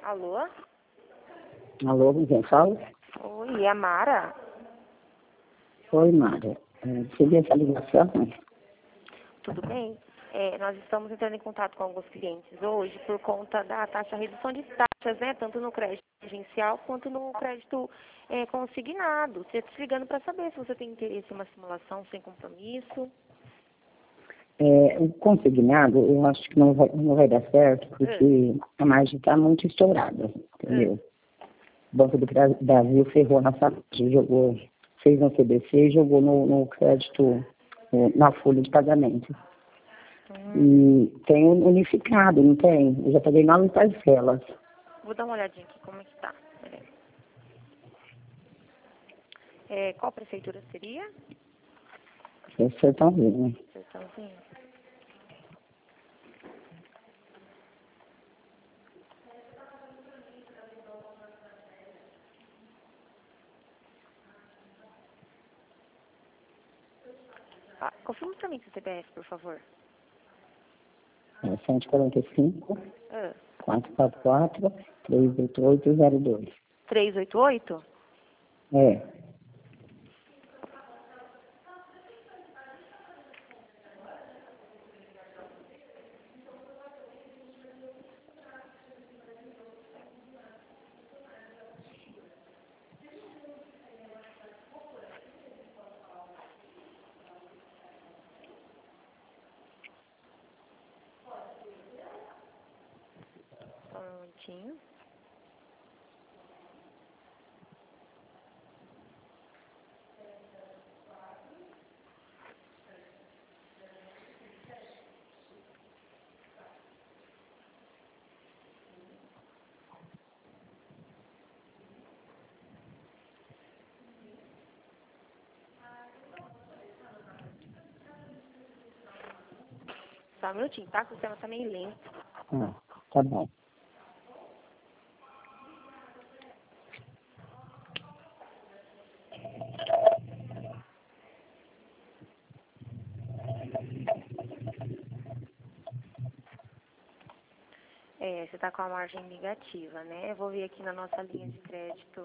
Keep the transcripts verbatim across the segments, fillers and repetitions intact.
Alô? Alô, com quem fala? Oi, é a Mara? Oi, Mara. É, recebi essa ligação? Tudo bem? É, nós estamos entrando em contato com alguns clientes hoje por conta da taxa redução de taxas, né? Tanto no crédito agencial quanto no crédito é, consignado. Você está ligando para saber se você tem interesse em uma simulação sem compromisso. É, o consignado, eu acho que não vai, não vai dar certo, porque a margem está muito estourada, entendeu? O Banco do Brasil ferrou na taxa, jogou, fez no C B C e jogou no, no crédito, na folha de pagamento. Hum. E tem unificado, não tem? Eu já paguei nove parcelas. Vou dar uma olhadinha aqui como é que tá. É, qual prefeitura seria? É Sertãozinho. Sertãozinho. Ah, confirma pra mim seu C P F, por favor. É cento e quarenta e cinco, Ah. quatrocentos e quarenta e quatro, trezentos e oitenta e oito, zero dois. trezentos e oitenta e oito? É. Só um minutinho. Só um minutinho, tá? O sistema tá meio lento. Ah, tá bom. É, você tá com a margem negativa, né? Eu vou ver aqui na nossa linha de crédito.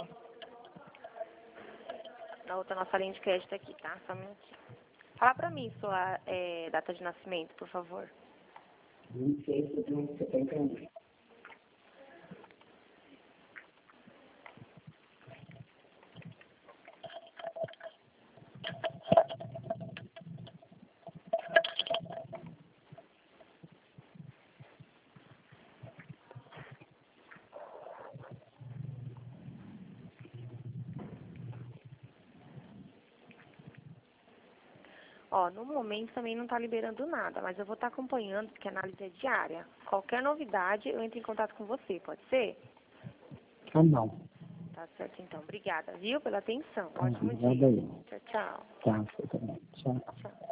Na outra nossa linha de crédito aqui, tá? Só um minutinho. Fala pra mim sua é, data de nascimento, por favor. vinte e seis de junho de setenta e um. Ó, no momento também não tá liberando nada, mas eu vou estar acompanhando, porque a análise é diária. Qualquer novidade, eu entro em contato com você, pode ser? Tá bom. Tá certo, então. Obrigada, viu, pela atenção. Tá Ótimo bom. dia. Valeu. Tchau, tchau. Tá, você também. Tchau. Tchau.